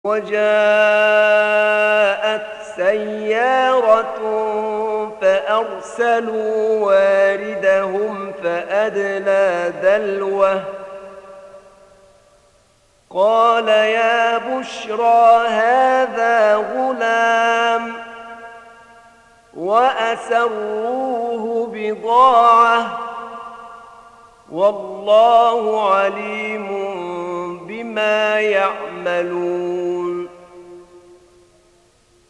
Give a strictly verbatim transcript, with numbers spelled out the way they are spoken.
وجاءت سيارة فأرسلوا واردهم فأدلى دلوه قال يا بشرى هذا غلام وأسروه بضاعة والله عليم بما يعملون